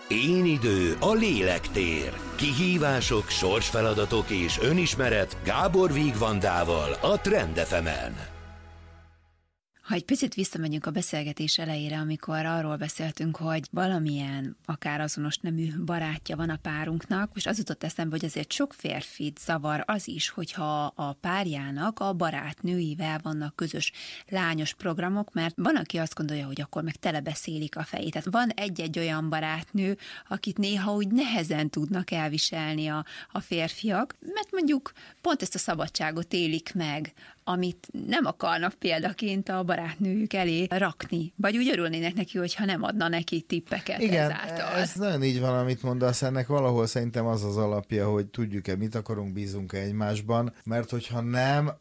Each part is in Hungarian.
Én idő, a lélektér. Kihívások, sorsfeladatok és önismeret Gábor Vigvandával a Trend FM-en. Ha egy picit visszamegyünk a beszélgetés elejére, amikor arról beszéltünk, hogy valamilyen, akár azonos nemű barátja van a párunknak, és az jutott eszembe, hogy azért sok férfit zavar az is, hogyha a párjának a barátnőivel vannak közös lányos programok, mert van, aki azt gondolja, hogy akkor meg telebeszélik a fejét. Tehát van egy-egy olyan barátnő, akit néha úgy nehezen tudnak elviselni a férfiak, mert mondjuk pont ezt a szabadságot élik meg, amit nem akarnak példaként a barátnőjük elé rakni. Vagy úgy örülnének neki, hogyha nem adna neki tippeket. Igen, ezáltal. ez nagyon így van, amit mondasz, ennek valahol szerintem az az alapja, hogy tudjuk-e, mit akarunk, bízunk-e egymásban, mert hogyha nem,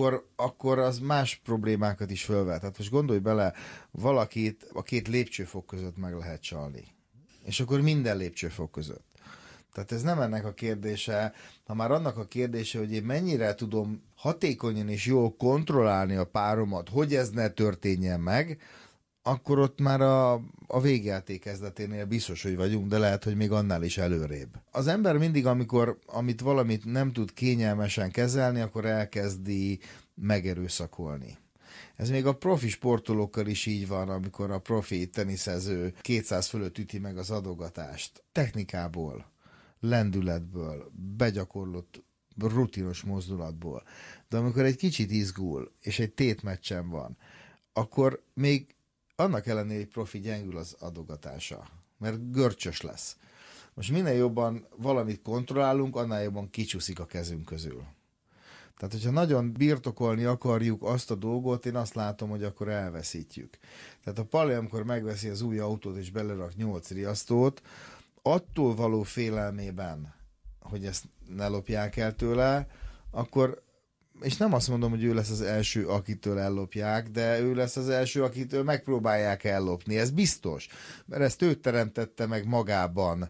akkor az más problémákat is fölvet. Tehát most gondolj bele, valakit a 2 lépcsőfok között meg lehet csalni. És akkor minden lépcsőfok között. Tehát ez nem ennek a kérdése, ha már annak a kérdése, hogy én mennyire tudom hatékonyan és jól kontrollálni a páromat, hogy ez ne történjen meg, akkor ott már a végjáték kezdeténél biztos, hogy vagyunk, de lehet, hogy még annál is előrébb. Az ember mindig, amit valamit nem tud kényelmesen kezelni, akkor elkezdi megerőszakolni. Ez még a profi sportolókkal is így van, amikor a profi teniszező 200 fölött üti meg az adogatást. Technikából, lendületből, begyakorlott rutinos mozdulatból. De amikor egy kicsit izgul, és egy tétmeccsen van, akkor még annak ellenére, hogy profi gyengül az adogatása, mert görcsös lesz. Most minél jobban valamit kontrollálunk, annál jobban kicsúszik a kezünk közül. Tehát, hogyha nagyon birtokolni akarjuk azt a dolgot, én azt látom, hogy akkor elveszítjük. Tehát a Pali, amikor megveszi az új autót és belerak 8 riasztót, attól való félelmében, hogy ezt ne lopják el tőle, akkor, és nem azt mondom, hogy ő lesz az első, akitől ellopják, de ő lesz az első, akitől megpróbálják ellopni. Ez biztos, mert ezt ő teremtette meg magában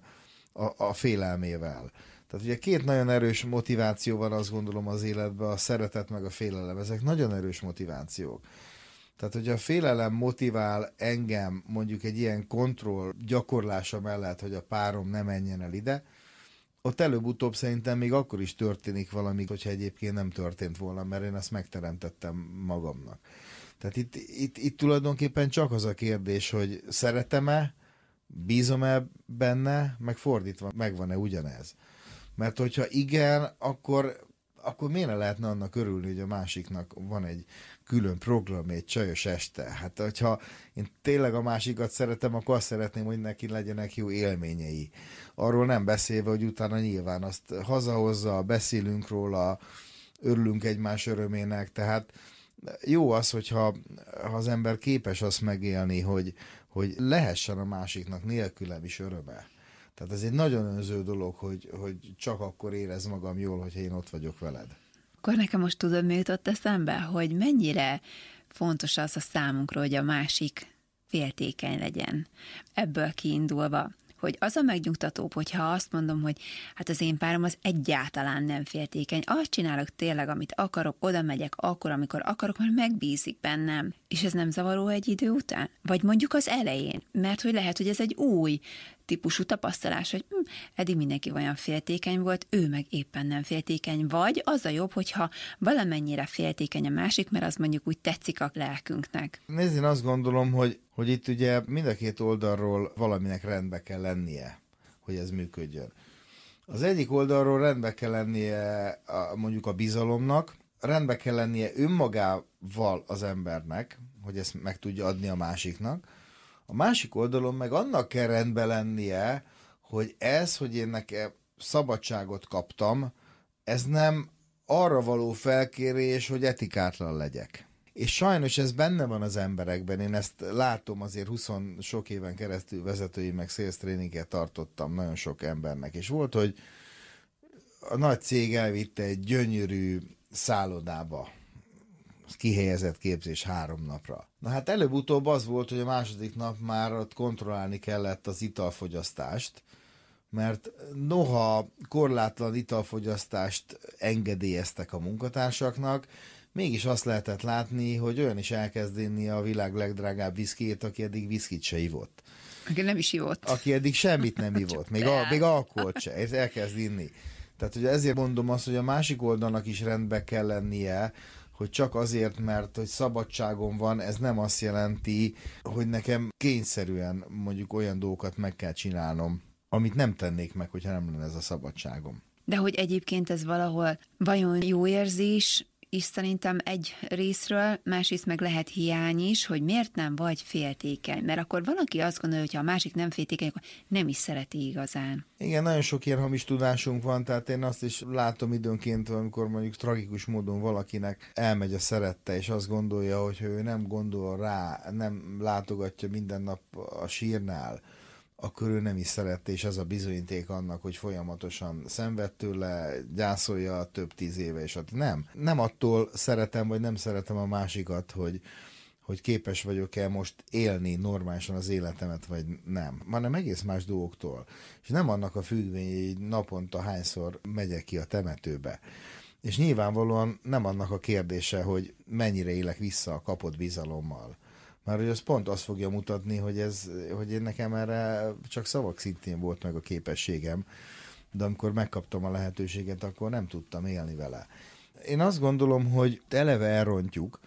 a félelmével. Tehát ugye 2 nagyon erős motiváció van, azt gondolom, az életben, a szeretet meg a félelem. Ezek nagyon erős motivációk. Tehát, hogyha a félelem motivál engem mondjuk egy ilyen kontroll gyakorlása mellett, hogy a párom ne menjen el ide, ott előbb-utóbb szerintem még akkor is történik valami, hogyha egyébként nem történt volna, mert én ezt megteremtettem magamnak. Tehát itt tulajdonképpen csak az a kérdés, hogy szeretem-e, bízom-e benne, meg fordítva, megvan-e ugyanez. Mert hogyha igen, akkor miért ne lehetne annak örülni, hogy a másiknak van egy külön program, egy csajos este. Hát, hogyha én tényleg a másikat szeretem, akkor azt szeretném, hogy neki legyenek jó élményei. Arról nem beszélve, hogy utána nyilván azt hazahozza, beszélünk róla, örülünk egymás örömének, tehát jó az, hogyha az ember képes azt megélni, hogy lehessen a másiknak nélkülem is öröme. Tehát ez egy nagyon önző dolog, hogy csak akkor érez magam jól, hogyha én ott vagyok veled. Akkor nekem most tudod, mi jutott eszembe, hogy mennyire fontos az a számunkra, hogy a másik féltékeny legyen. Ebből kiindulva, hogy az a megnyugtatóbb, hogyha azt mondom, hogy hát az én párom az egyáltalán nem féltékeny, azt csinálok tényleg, amit akarok, oda megyek akkor, amikor akarok, mert megbízik bennem. És ez nem zavaró egy idő után? Vagy mondjuk az elején, mert hogy lehet, hogy ez egy új típusú tapasztalás, hogy eddig mindenki olyan féltékeny volt, ő meg éppen nem féltékeny, vagy az a jobb, hogyha valamennyire féltékeny a másik, mert az mondjuk úgy tetszik a lelkünknek. Nézd, én azt gondolom, hogy itt ugye mind a 2 oldalról valaminek rendbe kell lennie, hogy ez működjön. Az egyik oldalról rendbe kell lennie mondjuk a bizalomnak, rendbe kell lennie önmagával az embernek, hogy ezt meg tudja adni a másiknak. A másik oldalon meg annak kell rendbe lennie, hogy hogy én nekem szabadságot kaptam, ez nem arra való felkérés, hogy etikátlan legyek. És sajnos ez benne van az emberekben, én ezt látom, azért 20 sok éven keresztül vezetői meg sales tréninget tartottam nagyon sok embernek, és volt, hogy a nagy cég elvitte egy gyönyörű szállodába, kihelyezett képzés 3 napra. Na hát előbb-utóbb az volt, hogy a második nap már ott kontrollálni kellett az italfogyasztást, mert noha korlátlan italfogyasztást engedélyeztek a munkatársaknak, mégis azt lehetett látni, hogy olyan is elkezd inni a világ legdrágább viszkijét, aki eddig viszkit se ivott. Aki nem is ivott. Aki eddig semmit nem ivott, még alkoholt se, és elkezd inni. Tehát ugye ezért mondom azt, hogy a másik oldalnak is rendbe kell lennie, hogy csak azért, mert hogy szabadságom van, ez nem azt jelenti, hogy nekem kényszerűen mondjuk olyan dolgokat meg kell csinálnom, amit nem tennék meg, hogyha nem lenne ez a szabadságom. De hogy egyébként ez valahol vajon jó érzés, és szerintem egy részről, másrészt meg lehet hiány is, hogy miért nem vagy féltékeny. Mert akkor valaki azt gondolja, hogy ha a másik nem féltékeny, akkor nem is szereti igazán. Igen, nagyon sok ilyen hamis tudásunk van, tehát én azt is látom időnként, amikor mondjuk tragikus módon valakinek elmegy a szerette, és azt gondolja, hogy ő nem gondol rá, nem látogatja minden nap a sírnál, akkor ő nem is szerette, és ez a bizonyíték annak, hogy folyamatosan szenved tőle, gyászolja több 10 éve, és nem attól szeretem, vagy nem szeretem a másikat, hogy képes vagyok-e most élni normálisan az életemet, vagy nem, hanem egész más dolgoktól. És nem annak a függvénye, hogy naponta hányszor megyek ki a temetőbe. És nyilvánvalóan nem annak a kérdése, hogy mennyire élek vissza a kapott bizalommal. Mert hogy az pont azt fogja mutatni, hogy én nekem erre csak szavak szintén volt meg a képességem, de amikor megkaptam a lehetőséget, akkor nem tudtam élni vele. Én azt gondolom, hogy eleve elrontjuk,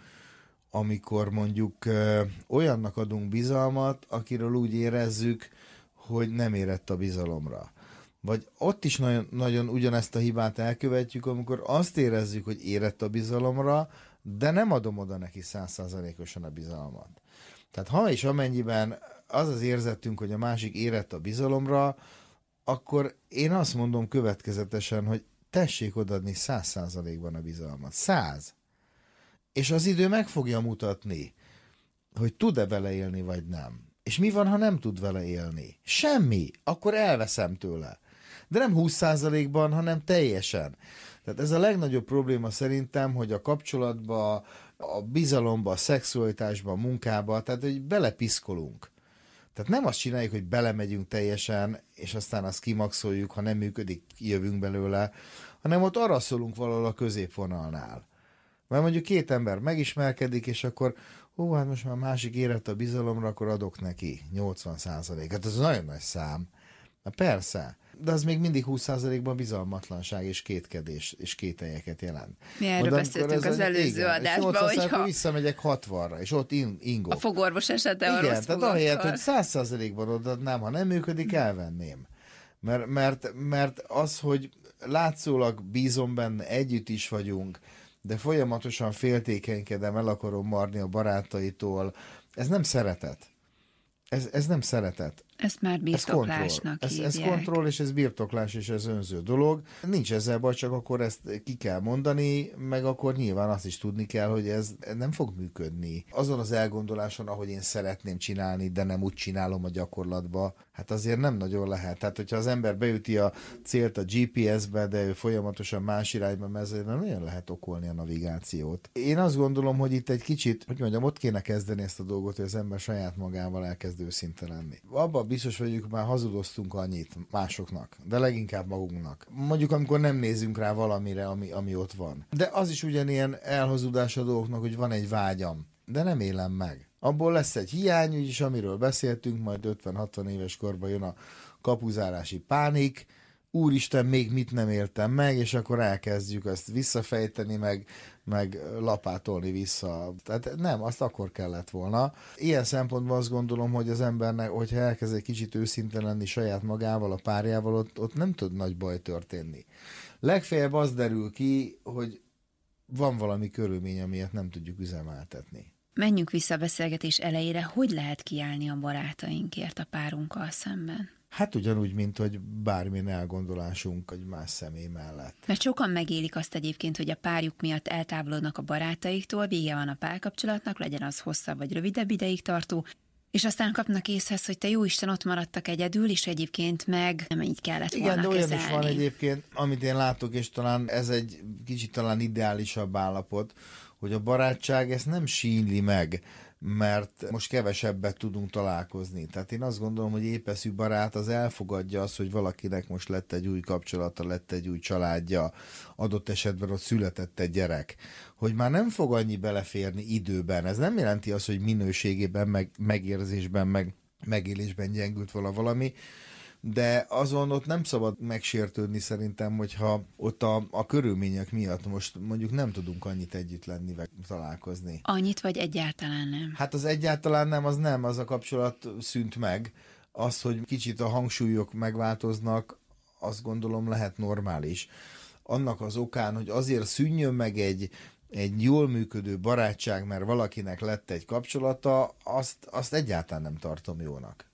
amikor mondjuk olyannak adunk bizalmat, akiről úgy érezzük, hogy nem érett a bizalomra. Vagy ott is nagyon, nagyon ugyanezt a hibát elkövetjük, amikor azt érezzük, hogy érett a bizalomra, de nem adom oda neki 100%-osan a bizalmat. Tehát ha és amennyiben az az érzetünk, hogy a másik érett a bizalomra, akkor én azt mondom következetesen, hogy tessék odaadni 100%-ban a bizalmat. 100. És az idő meg fogja mutatni, hogy tud-e vele élni, vagy nem. És mi van, ha nem tud vele élni? Semmi. Akkor elveszem tőle. De nem 20%-ban, hanem teljesen. Tehát ez a legnagyobb probléma szerintem, hogy a kapcsolatba, a bizalomba, a szexualitásba, a munkába, tehát hogy belepiszkolunk. Tehát nem azt csináljuk, hogy belemegyünk teljesen, és aztán azt kimaxoljuk, ha nem működik, jövünk belőle, hanem ott arra szólunk valahol a középvonalnál. Mert mondjuk 2 ember megismerkedik, és akkor hát most már másik érett a bizalomra, akkor adok neki 80%. Hát ez nagyon nagy szám. Na persze, de az még mindig 20%-ban bizalmatlanság és kétkedés és kételyeket jelent. Mi erről beszéltünk az előző adásban, hogyha visszamegyek 60-ra, és ott ingok. A fogorvos esete a rossz tehát ahelyett, hogy 100%-ban odaadnám, ha nem működik, elvenném. Mert az, hogy látszólag bízom benne, együtt is vagyunk, de folyamatosan féltékenykedem, el akarom marni a barátaitól, ez nem szeretet. Ez nem szeretet. Ezt már birtoklásnak hívják. Ez kontroll, és ez birtoklás, és ez önző dolog. Nincs ezzel baj, csak akkor ezt ki kell mondani, meg akkor nyilván azt is tudni kell, hogy ez nem fog működni. Azon az elgondoláson, ahogy én szeretném csinálni, de nem úgy csinálom a gyakorlatba, hát azért nem nagyon lehet. Tehát, hogyha az ember beüti a célt a GPS-be, de ő folyamatosan más irányba megy, nem nagyon lehet okolni a navigációt. Én azt gondolom, hogy itt egy kicsit, hogy mondjam, ott kéne kezdeni ezt a dolgot, hogy az ember saját magával elkezd őszinte lenni. Abban biztos vagyok, már hazudoztunk annyit másoknak, de leginkább magunknak. Mondjuk, amikor nem nézünk rá valamire, ami ott van. De az is ugyanilyen elhazudás a dolgoknak, hogy van egy vágyam, de nem élem meg. Abból lesz egy hiány, úgyis amiről beszéltünk, majd 50-60 éves korban jön a kapuzárási pánik, úristen, még mit nem éltem meg, és akkor elkezdjük ezt visszafejteni, meg lapátolni vissza. Tehát nem, azt akkor kellett volna. Ilyen szempontból azt gondolom, hogy az embernek, hogyha elkezd egy kicsit őszinte lenni saját magával, a párjával, ott nem tud nagy baj történni. Legfeljebb az derül ki, hogy van valami körülmény, amiért nem tudjuk üzemeltetni. Menjünk vissza a beszélgetés elejére, hogy lehet kiállni a barátainkért a párunkkal szemben? Hát ugyanúgy, mint hogy bármilyen elgondolásunk egy más személy mellett. Mert sokan megélik azt egyébként, hogy a párjuk miatt eltávolodnak a barátaiktól, vége van a párkapcsolatnak, legyen az hosszabb vagy rövidebb ideig tartó, és aztán kapnak észhez, hogy te jóisten ott maradtak egyedül, és egyébként meg nem így kellett volna kezelni. Igen, de olyan is van egyébként, amit én látok, és talán ez egy kicsit talán ideálisabb állapot, hogy a barátság ezt nem sínli meg, mert most kevesebbet tudunk találkozni. Tehát én azt gondolom, hogy épeszű barát az elfogadja azt, hogy valakinek most lett egy új kapcsolata, lett egy új családja, adott esetben ott született egy gyerek, hogy már nem fog annyi beleférni időben. Ez nem jelenti azt, hogy minőségében, megérzésben, meg megélésben gyengült valami, de azon ott nem szabad megsértődni szerintem, hogyha ott a körülmények miatt most mondjuk nem tudunk annyit együtt lenni, vagy találkozni. Annyit, vagy egyáltalán nem? Hát az egyáltalán nem, az a kapcsolat szűnt meg. Az, hogy kicsit a hangsúlyok megváltoznak, azt gondolom lehet normális. Annak az okán, hogy azért szűnjön meg egy jól működő barátság, mert valakinek lett egy kapcsolata, azt egyáltalán nem tartom jónak.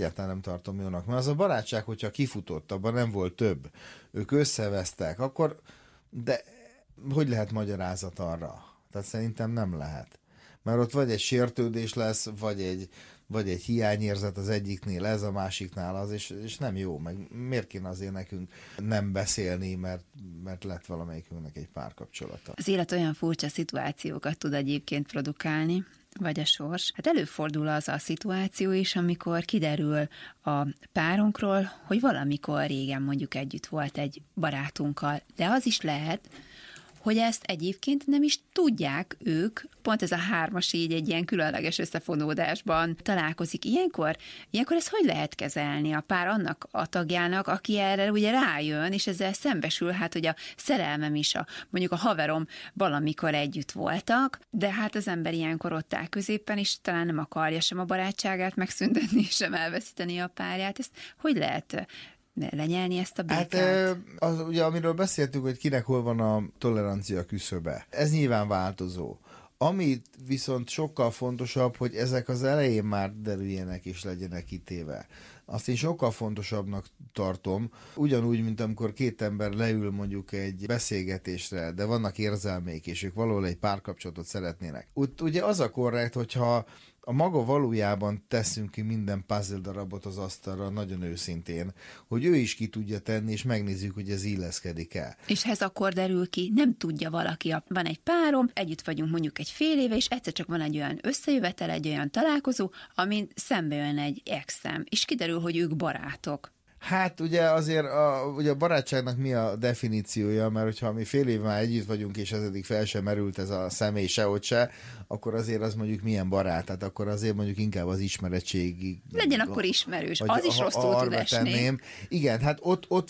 Mert az a barátság, hogyha kifutott, abban nem volt több, ők összevesztek, akkor, de hogy lehet magyarázat arra? Tehát szerintem nem lehet. Mert ott vagy egy sértődés lesz, vagy egy hiányérzet az egyiknél, ez a másiknál az, és nem jó, meg miért kéne azért nekünk nem beszélni, mert lett valamelyikünknek egy párkapcsolata. Az élet olyan furcsa szituációkat tud egyébként produkálni, vagy a sors. Hát előfordul az a szituáció is, amikor kiderül a párunkról, hogy valamikor régen mondjuk együtt volt egy barátunkkal, de az is lehet, hogy ezt egyébként nem is tudják ők, pont ez a hármas így egy ilyen különleges összefonódásban találkozik. Ilyenkor ezt hogy lehet kezelni a pár annak a tagjának, aki erre ugye rájön, és ezzel szembesül, hát hogy a szerelmem is, mondjuk a haverom valamikor együtt voltak, de hát az ember ilyenkor ott áll középen, és talán nem akarja sem a barátságát megszüntetni, sem elveszíteni a párját. Ezt hogy lehet lenyelni ezt a békát? Hát ugye amiről beszéltünk, hogy kinek hol van a tolerancia küszöbe. Ez nyilván változó. Ami viszont sokkal fontosabb, hogy ezek az elején már derüljenek és legyenek kitéve. Azt én sokkal fontosabbnak tartom, ugyanúgy, mint amikor két ember leül mondjuk egy beszélgetésre, de vannak érzelmeik, és ők valahol egy párkapcsolatot szeretnének. Ugye az a korrekt, hogyha a maga valójában teszünk ki minden puzzle darabot az asztalra, nagyon őszintén, hogy ő is ki tudja tenni, és megnézzük, hogy ez illeszkedik el. És ez akkor derül ki, nem tudja valaki, van egy párom, együtt vagyunk mondjuk egy fél éve, és egyszer csak van egy olyan összejövetel, egy olyan találkozó, amin szembe jön egy exem, és kiderül, hogy ők barátok. Hát ugye azért ugye a barátságnak mi a definíciója, mert hogyha mi fél év már együtt vagyunk, és ez eddig fel sem merült ez a személy sehogy se, akkor azért az mondjuk milyen barát, tehát akkor azért mondjuk inkább az ismeretségi... Legyen akkor ismerős, az is rosszul tud esni. Igen, hát ott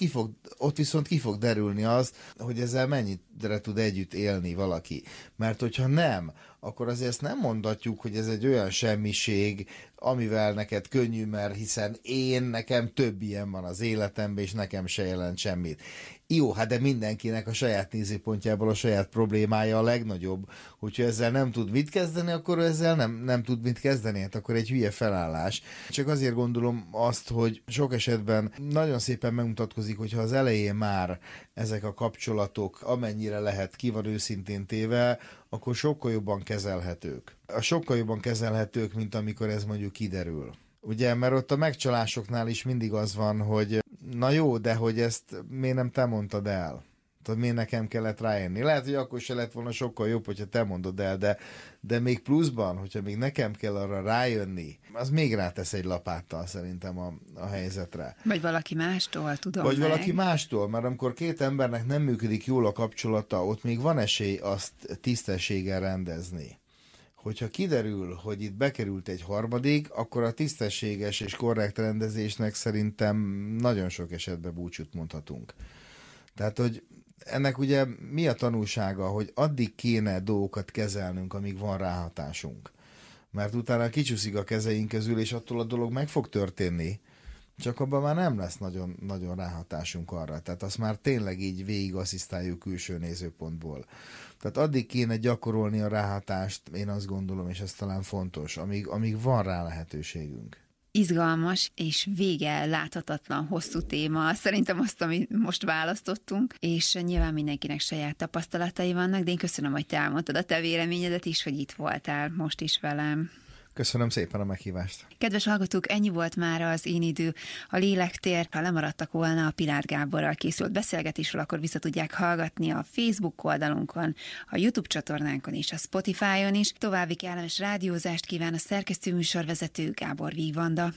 viszont ki fog derülni az, hogy ezzel mennyire tud együtt élni valaki. Mert hogyha nem, akkor azért ezt nem mondhatjuk, hogy ez egy olyan semmiség, amivel neked könnyű, mert hiszen nekem több ilyen van az életemben, és nekem se jelent semmit. Jó, hát de mindenkinek a saját nézőpontjából a saját problémája a legnagyobb. Hogyha ezzel nem tud mit kezdeni, akkor ezzel nem tud mit kezdeni, hát akkor egy hülye felállás. Csak azért gondolom azt, hogy sok esetben nagyon szépen megmutatkozik, hogyha az elején már ezek a kapcsolatok amennyire lehet ki van őszintén téve, akkor sokkal jobban kezelhetők. Sokkal jobban kezelhetők, mint amikor ez mondjuk kiderül. Ugye, mert ott a megcsalásoknál is mindig az van, hogy na jó, de hogy ezt miért nem te mondtad el? Tehát miért nekem kellett rájönni? Lehet, hogy akkor se lett volna sokkal jobb, hogyha te mondod el, de még pluszban, hogyha még nekem kell arra rájönni, az még rátesz egy lapáttal szerintem a helyzetre. Vagy valaki mástól, tudom Vagy meg. valaki mástól, mert amikor két embernek nem működik jól a kapcsolata, ott még van esély azt tisztességgel rendezni. Hogyha kiderül, hogy itt bekerült egy harmadik, akkor a tisztességes és korrekt rendezésnek szerintem nagyon sok esetben búcsút mondhatunk. Tehát, hogy ennek ugye mi a tanulsága, hogy addig kéne dolgokat kezelnünk, amíg van ráhatásunk. Mert utána kicsúszik a kezeink közül, és attól a dolog meg fog történni, csak abban már nem lesz nagyon, nagyon ráhatásunk arra. Tehát azt már tényleg így végig asszisztáljuk külső nézőpontból. Tehát addig kéne gyakorolni a ráhatást, én azt gondolom, és ez talán fontos, amíg van rá lehetőségünk. Izgalmas és vége láthatatlan hosszú téma, szerintem azt, amit most választottunk, és nyilván mindenkinek saját tapasztalatai vannak, de én köszönöm, hogy te elmondtad a te véleményedet is, hogy itt voltál most is velem. Köszönöm szépen a meghívást. Kedves hallgatók, ennyi volt már az Én idő, a Lélektér. Ha lemaradtak volna a Pilát Gáborral készült beszélgetésről, akkor vissza tudják hallgatni a Facebook oldalunkon, a YouTube csatornánkon és a Spotify-on is. További kellemes rádiózást kíván a szerkesztő műsorvezető Gábor Vigvanda.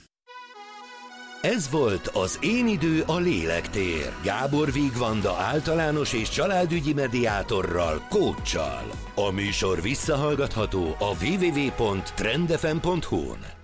Ez volt az Én idő, a Lélektér. Gábor Vigvanda általános és családügyi mediátorral, coachsal. A műsor visszahallgatható a www.trendfm.hu-n.